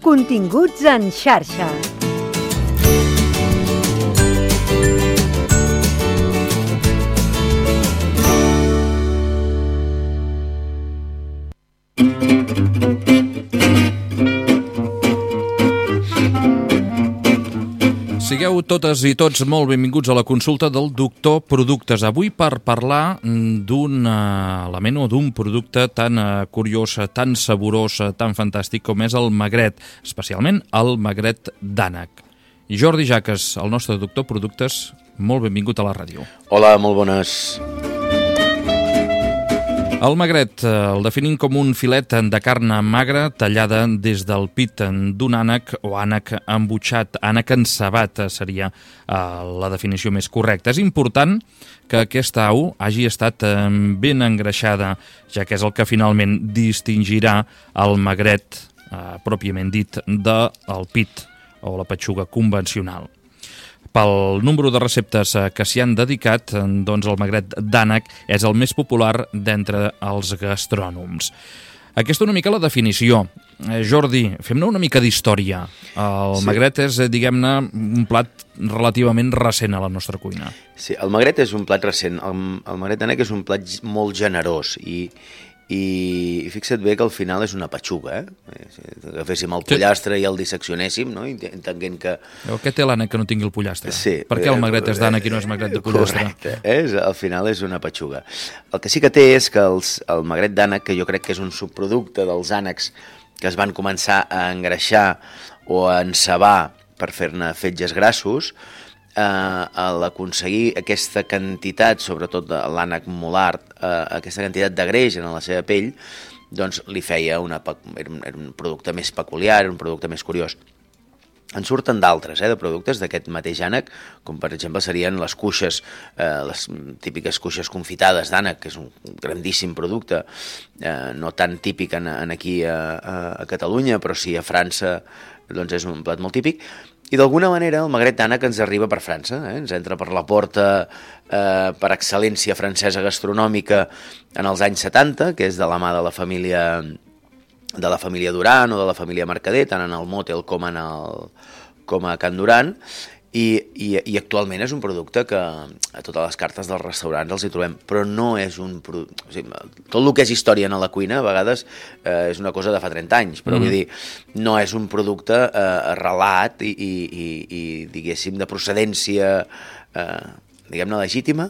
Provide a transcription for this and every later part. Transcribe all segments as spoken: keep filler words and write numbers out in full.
Continguts en xarxa. Sigueu totes i tots molt benvinguts a la consulta del doctor Productes. Avui per parlar d'un element o d'un producte tan curiós, tan saborós, tan fantàstic com és el magret, especialment el magret d'ànec. Jordi Jaques, el nostre doctor Productes, molt benvingut a la ràdio. Hola, molt bones. El magret el definim com un filet de carn magra tallada des del pit d'un ànec o ànec embutxat, ànec encebat seria la definició més correcta. És important que aquesta au hagi estat ben engreixada, ja que és el que finalment distingirà el magret pròpiament dit del pit o la petxuga convencional. Pel número de receptes que s'hi han dedicat, doncs el magret d'ànec és el més popular d'entre els gastrònoms. Aquesta una mica la definició. Jordi, fem-ne una mica d'història. El sí. magret és, diguem-ne, un plat relativament recent a la nostra cuina. Sí, el magret és un plat recent. El, el magret d'ànec és un plat molt generós i, i, i fixa't bé que al final és una petxuga, eh? Si agaféssim el pollastre sí. i el disseccionéssim, no? Entenguent que... Però què té l'ànec que no tingui el pollastre? Sí. Per què el magret és d'ànec i no és magret de pollastre? Correcte, és, al final és una petxuga. El que sí que té és que els, el magret d'ànec, que jo crec que és un subproducte dels ànecs que es van començar a engreixar o a encebar per fer-ne fetges grassos, eh, a l'aconseguir aquesta quantitat, sobretot de l'ànec molar, eh, aquesta quantitat de greix en la seva pell, doncs li feia una, era, un, era un producte més peculiar, era un producte més curiós. En surten d'altres, eh, de productes d'aquest mateix ànec, com per exemple serien les cuixes, eh, les típiques cuixes confitades d'ànec, que és un grandíssim producte, eh, no tan típic en, en aquí a, a Catalunya, però sí a França, doncs és un plat molt típic. I d'alguna manera el magret d'ànec ens arriba per França, eh? Ens entra per la porta eh, per excel·lència francesa gastronòmica en els anys setanta, que és de la mà de la família de la família Duran o de la família Mercader, tant en el Motel com, en el, com a Can Duran, i, i, i actualment és un producte que a totes les cartes dels restaurants els hi trobem, però no és un producte... O sigui, tot el que és història en la cuina a vegades eh, és una cosa de fa trenta anys, però mm. vull dir, no és un producte eh, arrelat i, i, i, i, diguéssim, de procedència... Eh, diguem-ne, legítima.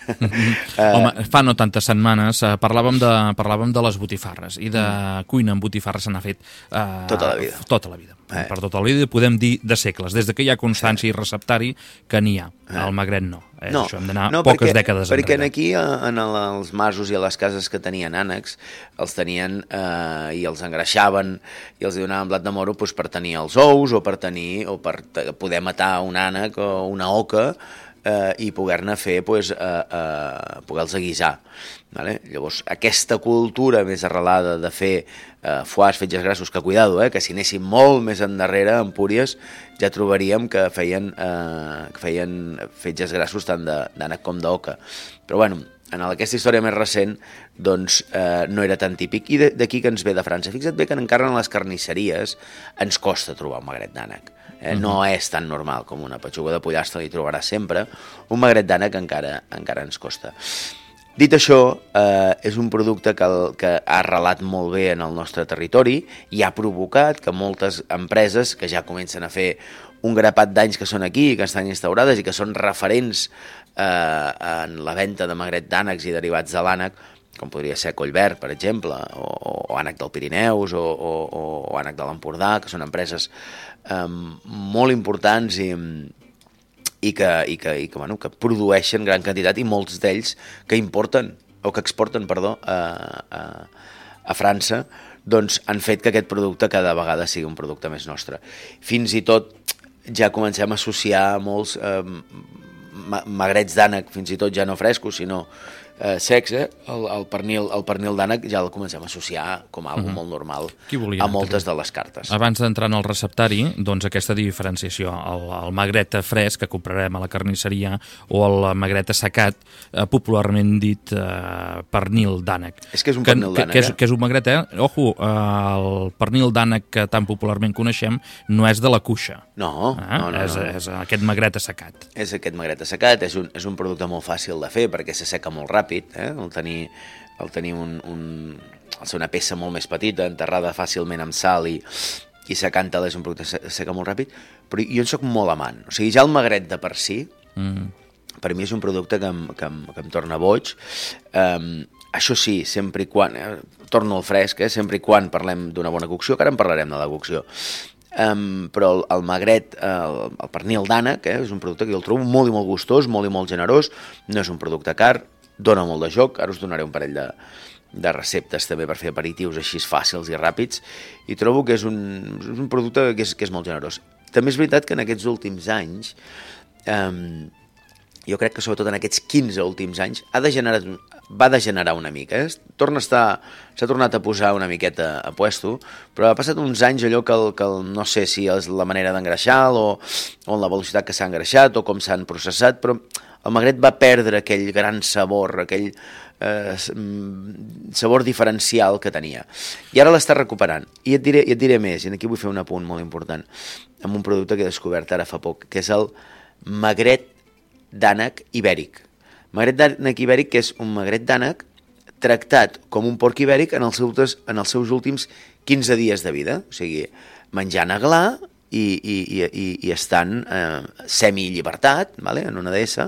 Home, fa no tantes setmanes eh, parlàvem, de, parlàvem de les botifarres, i de mm. cuina amb botifarres se n'ha fet... Eh, tota la vida. Tota la vida. Eh. Per tota la vida podem dir de segles, des de que hi ha constància sí. i receptari, que n'hi ha. Eh. El magret no. És no, això, hem d'anar no, poques perquè, dècades perquè enrere. Perquè aquí, en els masos i a les cases que tenien ànecs, els tenien eh, i els engreixaven i els donaven blat de moro doncs, per tenir els ous o per tenir o per poder matar un ànec o una oca, Uh, i poder-ne fer, pues, uh, uh, poder-los guisar. Vale? Llavors, aquesta cultura més arrelada de fer uh, foies, fetges grassos, que cuidado, eh, que si anéssim molt més endarrere, en Empúries, ja trobaríem que feien, uh, que feien fetges grassos tant d'ànec com d'oca. Però bueno, en aquesta història més recent, doncs, eh, no era tan típic, i d'aquí que ens ve de França. Fixa't bé que encara en les carnisseries ens costa trobar un magret d'ànec. Eh? No és tan normal com una petxuga de pollastre, li trobaràs sempre. Un magret d'ànec encara, encara ens costa. Dit això, eh, és un producte que, el, que ha arrelat molt bé en el nostre territori i ha provocat que moltes empreses que ja comencen a fer un grapat d'anys que són aquí, que estan instaurades i que són referents eh, en la venda de magret d'ànecs i derivats de l'ànec, com podria ser Collverd, per exemple, o, o ànec del Pirineus, o, o, o ànec de l'Empordà, que són empreses eh, molt importants i, i, que, i, que, i que, bueno, que produeixen gran quantitat, i molts d'ells que importen, o que exporten, perdó, a, a, a França, doncs han fet que aquest producte cada vegada sigui un producte més nostre. Fins i tot ja comencem a associar molts eh, magrets d'ànec, fins i tot ja no frescos, sinó eh, sexe, el, el pernil, el pernil d'ànec ja el comencem a associar com a algo uh-huh. molt normal a moltes de les cartes. Abans d'entrar en el receptari, doncs aquesta diferenciació, el, el magret fresc que comprarem a la carnisseria o el magret assecat, eh, popularment dit eh, pernil d'ànec. És que és un pernil que, d'ànec, que, que, és, eh? que és un magret, eh? Ojo, eh, el pernil d'ànec que tan popularment coneixem no és de la cuixa. No, eh? no, no, és, no. És aquest magret assecat. És aquest magret assecat, és un, és un producte molt fàcil de fer perquè s'asseca molt ràpid, eh? el tenir, el tenir un, un, el ser una peça molt més petita, enterrada fàcilment amb sal i, i secant-la és un producte que s'asseca molt ràpid, però jo en soc molt amant. O sigui, ja el magret de per si, mm. per mi és un producte que em, que em, que em torna boig. Um, això sí, sempre i quan, eh? torno al fresc, eh? sempre i quan parlem d'una bona cocció, que ara en parlarem de la cocció. Um, però el, el magret, el, el pernil d'ànec, eh, és un producte que jo el trobo molt i molt gustós, molt i molt generós, no és un producte car, dona molt de joc, ara us donaré un parell de, de receptes també per fer aperitius així fàcils i ràpids, i trobo que és un, és un producte que és, que és molt generós. També és veritat que en aquests últims anys, um, jo crec que sobretot en aquests quinze últims anys ha degenerat, va degenerar una mica. Eh? Torna a estar, s'ha tornat a posar una miqueta a puesto, però ha passat uns anys allò que, el, que el, no sé si és la manera d'engreixar o, o la velocitat que s'ha engreixat o com s'han processat, però el magret va perdre aquell gran sabor, aquell eh, sabor diferencial que tenia. I ara l'està recuperant. I et diré, i et diré més, i aquí vull fer un apunt molt important, amb un producte que he descobert ara fa poc, que és el magret d'ànec ibèric. Magret d'ànec ibèric, que és un magret d'ànec tractat com un porc ibèric en els seus, en els seus últims quinze dies de vida. O sigui, menjant aglà i, i, i, i estant eh, semi-llibertat, vale? En una deessa.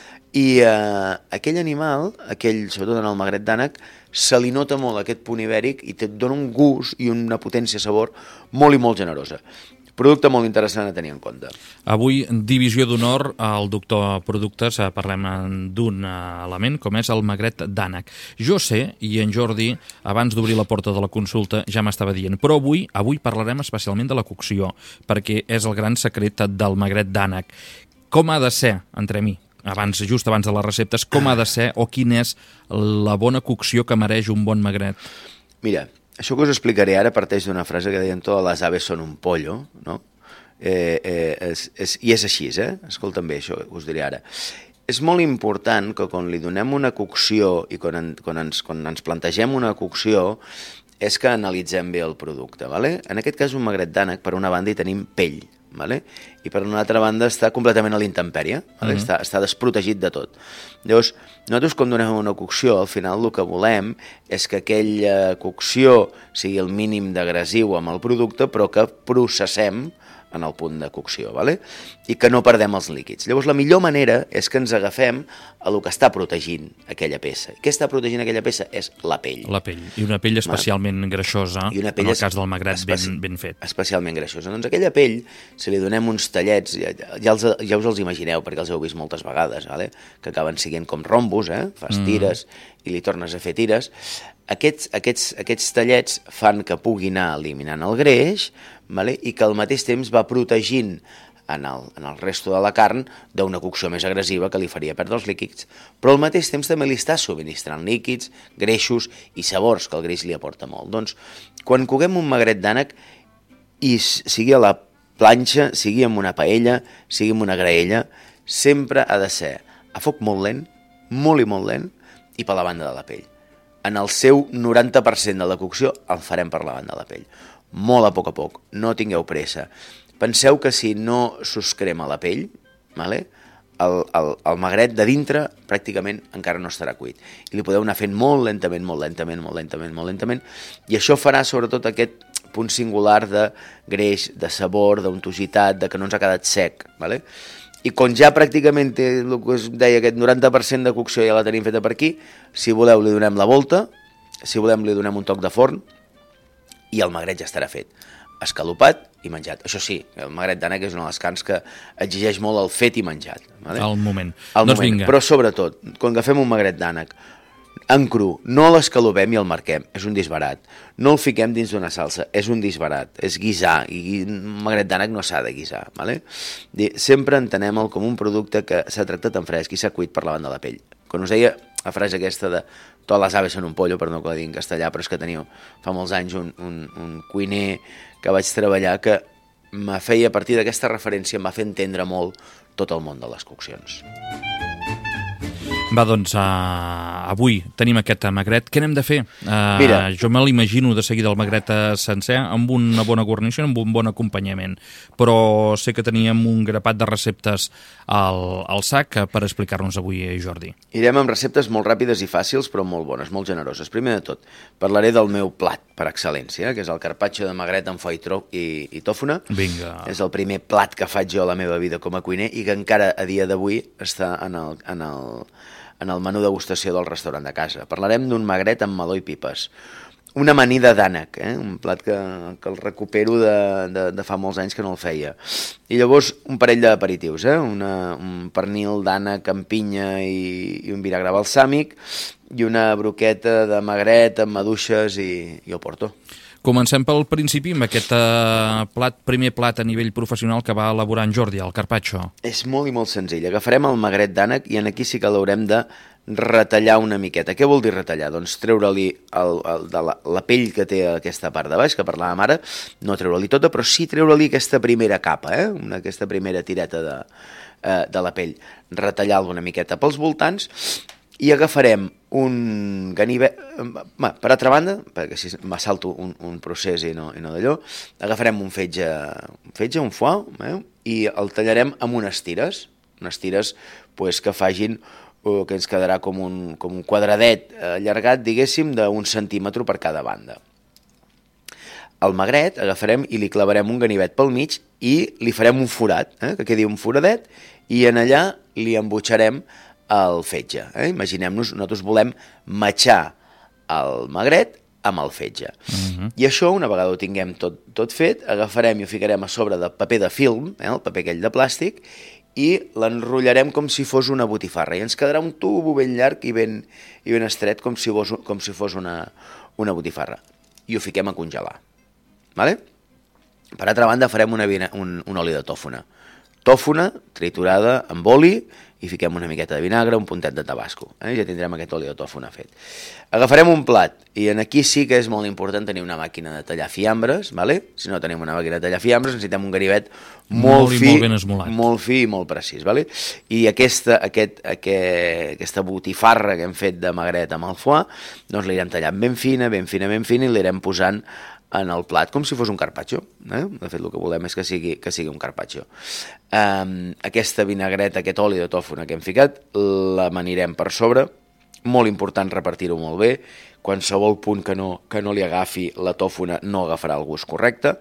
I eh, aquell animal, aquell, sobretot en el magret d'ànec, se li nota molt aquest punt ibèric i et dona un gust i una potència sabor molt i molt generosa. Producte molt interessant a tenir en compte. Avui, divisió d'honor al doctor Productes, parlem d'un element com és el magret d'ànec. Jo sé, i en Jordi, abans d'obrir la porta de la consulta, ja m'estava dient, però avui avui parlarem especialment de la cocció, perquè és el gran secret del magret d'ànec. Com ha de ser, entre mi, abans, just abans de les receptes, com ha de ser o quina és la bona cocció que mereix un bon magret? Mira, això que us explicaré ara parteix d'una frase que deien totes les aves són un pollo, no? Eh, eh, és, és, I és així, eh? Escolta'm bé, això us diré ara. És molt important que quan li donem una cocció i quan, en, quan, ens, quan ens plantegem una cocció és que analitzem bé el producte, ¿vale? En aquest cas un magret d'ànec, per una banda hi tenim pell, ¿vale? I per una altra banda està completament a la intempèrie, ¿vale? Mm-hmm. està, està desprotegit de tot. Llavors, nosaltres quan donem una cocció, al final el que volem és que aquella cocció sigui el mínim d'agressiu amb el producte, però que processem en el punt de cocció, ¿vale? I que no perdem els líquids. Llavors, la millor manera és que ens agafem a el que està protegint aquella peça. Què està protegint aquella peça? És la pell. La pell. I una pell especialment greixosa, I una pell en el cas del magret ben, ben fet. Especialment greixosa. Doncs aquella pell, si li donem uns tallets, ja, ja, els, ja us els imagineu, perquè els heu vist moltes vegades, ¿vale? Que acaben siguent com rombos, eh? Fas tires mm. i li tornes a fer tires. Aquests, aquests, aquests tallets fan que pugui anar eliminant el greix, vale? I que al mateix temps va protegint en el, en el resto de la carn d'una cocció més agressiva que li faria perdre els líquids, però al mateix temps també li està subministrant líquids, greixos i sabors, que el greix li aporta molt. Doncs, quan coguem un magret d'ànec, i sigui a la planxa, sigui en una paella, sigui en una graella, sempre ha de ser a foc molt lent, molt i molt lent, i per la banda de la pell. En el seu noranta per cent de la cocció el farem per la banda de la pell. Molt a poc a poc, no tingueu pressa. Penseu que si no s'us crema la pell, vale? el, el, el magret de dintre pràcticament encara no estarà cuit. I li podeu anar fent molt lentament, molt lentament, molt lentament, molt lentament, i això farà sobretot aquest punt singular de greix, de sabor, d'untositat, de que no ens ha quedat sec, vale? I quan ja pràcticament té el que us deia, aquest noranta per cent de cocció ja la tenim feta per aquí, si voleu li donem la volta, si volem li donem un toc de forn, i el magret ja estarà fet, escalopat i menjat. Això sí, el magret d'ànec és una de les carns que exigeix molt el fet i menjat. Vale? Al moment. Al doncs moment. Vinga. Però sobretot, quan agafem un magret d'ànec, en cru, no l'escalopem i el marquem, és un disbarat. No el fiquem dins d'una salsa, és un disbarat, és guisar, i un magret d'ànec no s'ha de guisar. Vale? Sempre entenem-el com un producte que s'ha tractat en fresc i s'ha cuit per la banda de la pell. Quan us deia la frase aquesta de totes les aves són un pollo, per no que la digui en castellà, però és que teniu fa molts anys un, un, un cuiner que vaig treballar que me feia, a partir d'aquesta referència, em va fer entendre molt tot el món de les coccions. Va, doncs, uh, avui tenim aquest magret. Què n'hem de fer? Uh, Mira. Jo me l'imagino de seguida el magret sencer, amb una bona guarnició, amb un bon acompanyament. Però sé que teníem un grapat de receptes al, al sac per explicar-nos avui, Jordi. Irem amb receptes molt ràpides i fàcils, però molt bones, molt generoses. Primer de tot, parlaré del meu plat per excel·lència, que és el carpaccio de magret amb foie i, i tòfona. Vinga. És el primer plat que faig jo a la meva vida com a cuiner i que encara a dia d'avui està en el, en el, en el menú degustació del restaurant de casa. Parlarem d'un magret amb meló i pipes. Una amanida d'ànec, eh? Un plat que, que el recupero de, de, de fa molts anys que no el feia. I llavors un parell d'aperitius, eh? Una, un pernil d'ànec amb pinya i, i un vinagre balsàmic i una broqueta de magret amb maduixes i, i oporto. Comencem pel principi amb aquest uh, plat, primer plat a nivell professional que va elaborar en Jordi, el carpaccio. És molt i molt senzill. Agafarem el magret d'ànec i en aquí sí que l'haurem de retallar una miqueta. Què vol dir retallar? Doncs treure-li el, el, de la, la pell que té aquesta part de baix, que parlàvem ara, no treure-li tota, però sí treure-li aquesta primera capa, eh? Una, aquesta primera tireta de, eh, de la pell. Retallar-lo una miqueta pels voltants i agafarem un ganivet... Va, per altra banda, perquè si m'assalto un, un procés i no, i no d'allò, agafarem un fetge, un fetge, un foie, eh? I el tallarem amb unes tires, unes tires pues, que fagin o que ens quedarà com un, com un quadradet allargat, diguéssim, d'un centímetre per cada banda. El magret agafarem i li clavarem un ganivet pel mig i li farem un forat, eh? Que quedi un foradet, i en allà li embutxarem el fetge. Eh? Imaginem-nos, nosaltres volem matxar el magret amb el fetge. Uh-huh. I això, una vegada ho tinguem tot, tot fet, agafarem i ho ficarem a sobre de paper de film, eh? El paper aquell de plàstic, i l'enrotllarem com si fos una botifarra. I ens quedarà un tubo ben llarg i ben, i ben estret, com si fos, com si fos una, una botifarra. I ho fiquem a congelar. Vale? Per altra banda, farem una, un, un oli de tòfona. Tòfona triturada amb oli i fiquem una miqueta de vinagre, un puntet de tabasco. Eh? Ja tindrem aquest oli de tòfona fet. Agafarem un plat, i en aquí sí que és molt important tenir una màquina de tallar fiambres, vale? Si no tenim una màquina de tallar fiambres, necessitem un ganivet molt, molt fi, molt ben esmolat. Molt fi i molt precís. Vale? I aquesta, aquest, aquest, aquesta botifarra que hem fet de magret amb el foie, doncs l'irem tallant ben fina, ben fina, ben fina, i l'irem posant en el plat, com si fos un carpaccio. Eh? De fet, el que volem és que sigui, que sigui un carpaccio. Um, aquesta vinagreta, aquest oli de tòfona que hem ficat, l'amanirem per sobre. Molt important repartir-ho molt bé. Qualsevol punt que no, que no li agafi la tòfona no agafarà el gust correcte.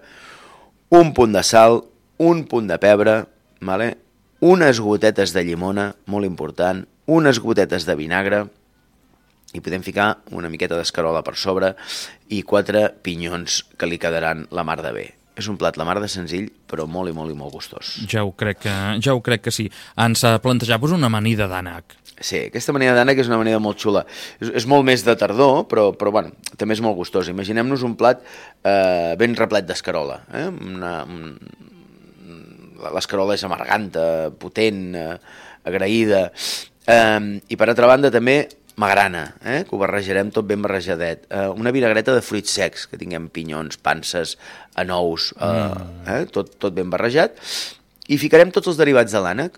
Un punt de sal, un punt de pebre, vale? Unes gotetes de llimona, molt important, unes gotetes de vinagre, i podem ficar una miqueta d'escarola per sobre i quatre pinyons que li quedaran la mar de bé. És un plat la mar de senzill, però molt i molt i molt gustós. Ja ho crec que, ja ho crec que sí. Ens plantejaves una amanida d'ànec. Sí, aquesta amanida d'ànec és una amanida molt xula. És, és molt més de tardor, però, però bueno, també és molt gustós. Imaginem-nos un plat eh, ben replet d'escarola. Eh? Una, un... L'escarola és amarganta, potent, eh, agraïda. Eh, I per altra banda també magrana, eh? Que ho barrejarem tot ben barrejadet. Eh, una vinagreta de fruits secs, que tinguem pinyons, panses, anous, eh, mm. eh? Tot, tot ben barrejat. I ficarem tots els derivats de l'ànec,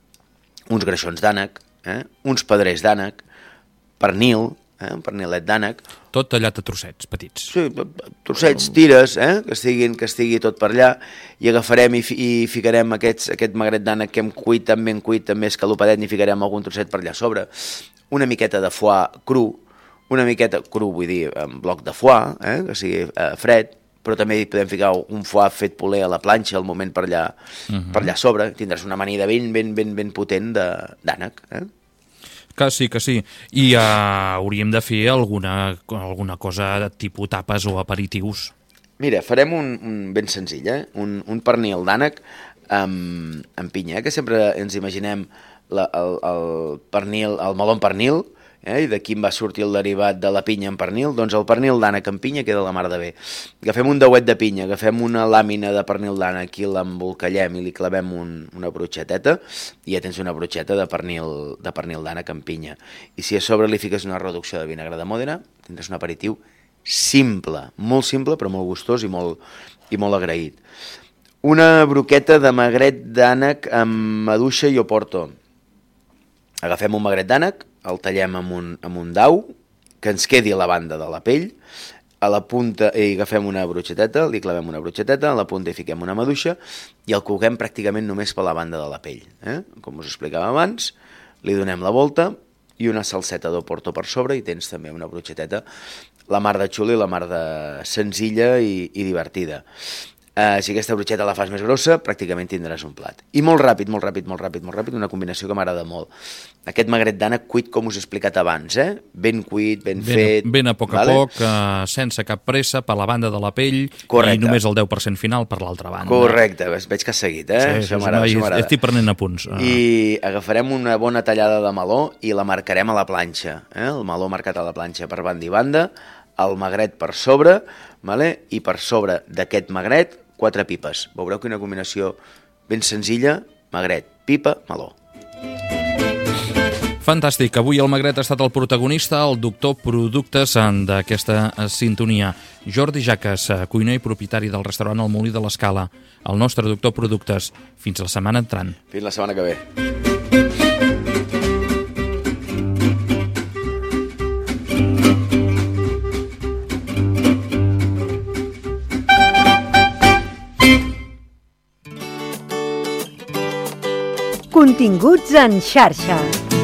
uns greixons d'ànec, eh? Uns pedrers d'ànec, pernil, eh? Un pernilet d'ànec. Tot tallat a trossets petits. Sí, trossets, tires, eh? que, estiguin, que estigui tot per allà, i agafarem i, fi, i ficarem aquests, aquest magret d'ànec que hem cuit, tan ben cuit, també escalopadet, i ficarem algun trosset per allà a sobre. Una miqueta de foie cru, una miqueta cru, vull dir, en bloc de foie, eh? Que sigui eh, fred, però també podem ficar un foie fet poler a la planxa al moment per allà, uh-huh. per allà a sobre. Tindràs una amanida ben, ben, ben, ben potent d'ànec. Eh? Que sí, que sí. I uh, hauríem de fer alguna, alguna cosa de tipus tapes o aperitius. Mira, farem un, un ben senzill, eh? un, un pernil d'ànec amb, amb pinya, eh? Que sempre ens imaginem la, el, el pernil, el meló amb pernil Eh? I d'aquí em va sortir el derivat de la pinya en pernil. Doncs el pernil d'ànec en pinya queda la mar de bé. Agafem un dauet de pinya, agafem una làmina de pernil d'ànec i l'embolcallem i li clavem un, una brotxeteta i ja tens una brotxeta de pernil de pernil d'ànec en pinya. I si a sobre li fiques una reducció de vinagre de Mòdena, tindràs un aperitiu simple, molt simple però molt gustós i molt, i molt agraït. Una broqueta de magret d'ànec amb maduixa i oporto. Agafem un magret d'ànec, el tallem amb un, amb un dau, que ens quedi a la banda de la pell, a la punta hi agafem una brotxeteta, li clavem una brotxeteta, a la punta hi fiquem una maduixa i el coguem pràcticament només per la banda de la pell. Eh? Com us explicava abans, li donem la volta i una salseta d'oporto per sobre i tens també una brotxeteta, la mar de xula i la mar de senzilla i, i divertida. Uh, si aquesta brotxeta la fas més grossa, pràcticament tindràs un plat. I molt ràpid, molt ràpid, molt ràpid, molt ràpid, una combinació que m'agrada molt. Aquest magret d'ànec cuit com us he explicat abans, eh? Ben cuit, ben, ben fet... Ben a poc vale? a poc, uh, sense cap pressa, per la banda de la pell. Correcte. I només el deu per cent final per l'altra banda. Correcte, veig que has seguit, eh? Sí, això m'agrada. Estic prenent apunts. Uh. I agafarem una bona tallada de meló i la marcarem a la planxa. Eh? El meló marcat a la planxa per banda i banda, el magret per sobre, vale? I per sobre d'aquest magret quatre pipes. Veureu que una combinació ben senzilla, magret, pipa, meló. Fantàstic. Avui el magret ha estat el protagonista, el doctor Productes d'aquesta sintonia. Jordi Jaques, cuiner i propietari del restaurant El Molí de l'Escala. El nostre doctor Productes. Fins la setmana entrant. Fins la setmana que ve. Continguts en xarxa.